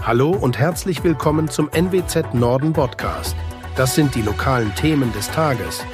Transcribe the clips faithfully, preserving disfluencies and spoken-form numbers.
Hallo und herzlich willkommen zum N W Z Norden Podcast. Das sind die lokalen Themen des Tages.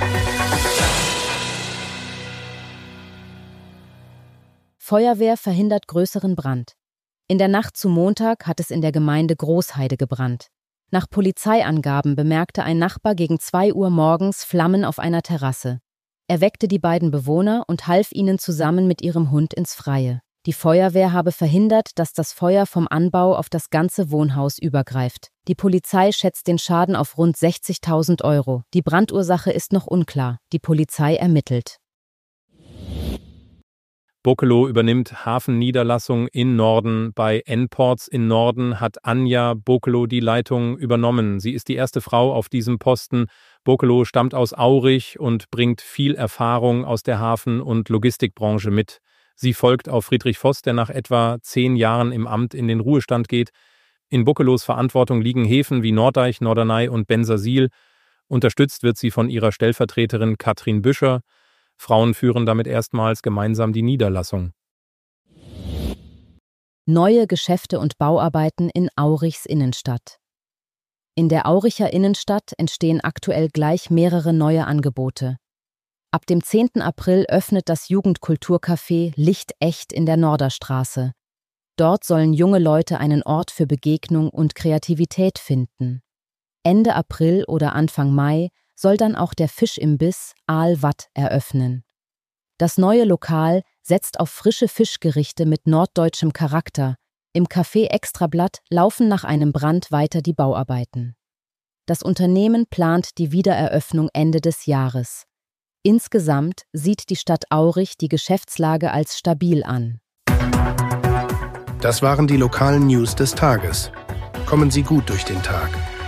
Feuerwehr verhindert größeren Brand. In der Nacht zu Montag hat es in der Gemeinde Großheide gebrannt. Nach Polizeiangaben bemerkte ein Nachbar gegen zwei Uhr morgens Flammen auf einer Terrasse. Er weckte die beiden Bewohner und half ihnen zusammen mit ihrem Hund ins Freie. Die Feuerwehr habe verhindert, dass das Feuer vom Anbau auf das ganze Wohnhaus übergreift. Die Polizei schätzt den Schaden auf rund sechzigtausend Euro. Die Brandursache ist noch unklar. Die Polizei ermittelt. Bokelo übernimmt Hafenniederlassung in Norden. Bei N-Ports in Norden hat Anja Bokelo die Leitung übernommen. Sie ist die erste Frau auf diesem Posten. Bokelo stammt aus Aurich und bringt viel Erfahrung aus der Hafen- und Logistikbranche mit. Sie folgt auf Friedrich Voss, der nach etwa zehn Jahren im Amt in den Ruhestand geht. In Bokelos Verantwortung liegen Häfen wie Norddeich, Norderney und Bensersiel. Unterstützt wird sie von ihrer Stellvertreterin Katrin Büscher. Frauen führen damit erstmals gemeinsam die Niederlassung. Neue Geschäfte und Bauarbeiten in Aurichs Innenstadt. In der Auricher Innenstadt entstehen aktuell gleich mehrere neue Angebote. Ab dem zehnten April öffnet das Jugendkulturcafé Licht echt in der Norderstraße. Dort sollen junge Leute einen Ort für Begegnung und Kreativität finden. Ende April oder Anfang Mai soll dann auch der Fischimbiss Aal Watt eröffnen. Das neue Lokal setzt auf frische Fischgerichte mit norddeutschem Charakter. Im Café Extrablatt laufen nach einem Brand weiter die Bauarbeiten. Das Unternehmen plant die Wiedereröffnung Ende des Jahres. Insgesamt sieht die Stadt Aurich die Geschäftslage als stabil an. Das waren die lokalen News des Tages. Kommen Sie gut durch den Tag.